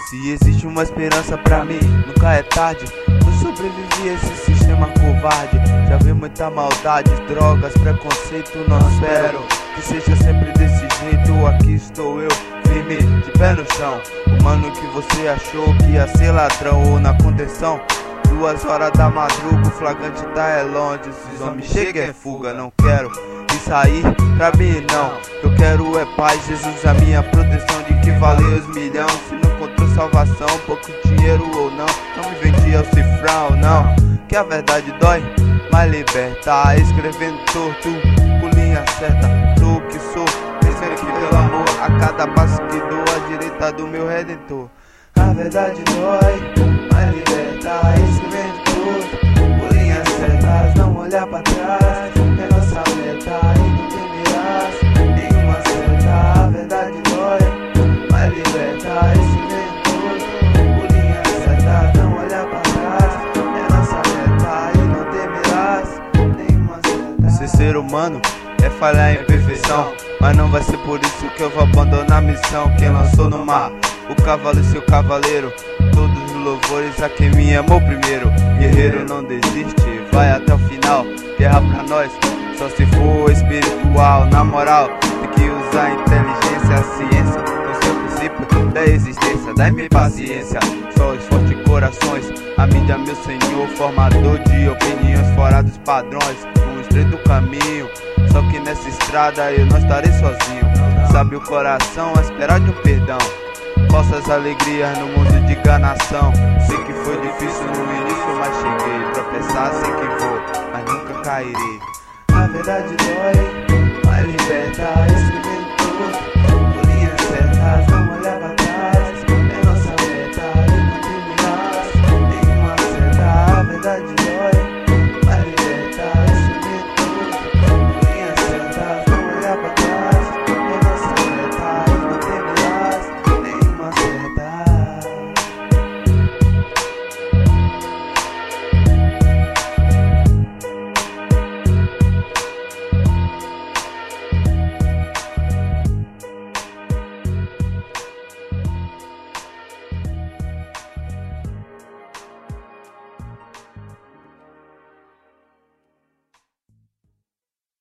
Se existe uma esperança pra mim, nunca é tarde. Eu sobrevivi a esse sistema covarde. Já vi muita maldade, drogas, preconceito. Não espero que seja sempre desse jeito. Aqui estou eu, firme, de pé no chão. O mano que você achou que ia ser ladrão ou na contenção. 2 horas da madruga, o flagrante tá é longe. Esses homens chegam é fuga, não quero sair pra mim não. Eu quero é paz, Jesus a minha proteção. De que valeu os milhões se não encontrou salvação? Pouco dinheiro ou não, não me vendi ao cifrão não. Que a verdade dói, mas liberta. Escrevendo torto, com linha certa. Sou o que sou, pensando que pelo amor a cada passo que dou à direita do meu redentor. A verdade dói, mas liberta. Escrevendo torto, com linhas certas. Não olhar pra trás, é nossa meta. E não temerás nenhuma seta. A verdade dói, mas liberta. Escrevendo torto, com linhas certas. Não olhar pra trás, é nossa meta. E não temerás nenhuma seta. Ser humano é falhar em perfeição, mas não vai ser por isso que eu vou abandonar a missão. Quem lançou no mar o cavalo e seu cavaleiro, todos os louvores a quem me amou primeiro. Guerreiro não desiste, vai até o final. Guerra pra nós, só se for espiritual. Na moral, tem que usar a inteligência, a ciência, o seu princípio da existência. Dai-me paciência, só os fortes corações. A mídia, meu senhor, formador de opiniões fora dos padrões. Um estreito caminho, só que nessa estrada eu não estarei sozinho. Sabe o coração a esperar de um perdão, falsas alegrias no mundo de enganação. Sei que foi difícil no início, mas cheguei. Tropeçar sei que vou, mas nunca cairei. A verdade dói, mas liberta. Escrevendo tudo, por linhas certas. Não olhar pra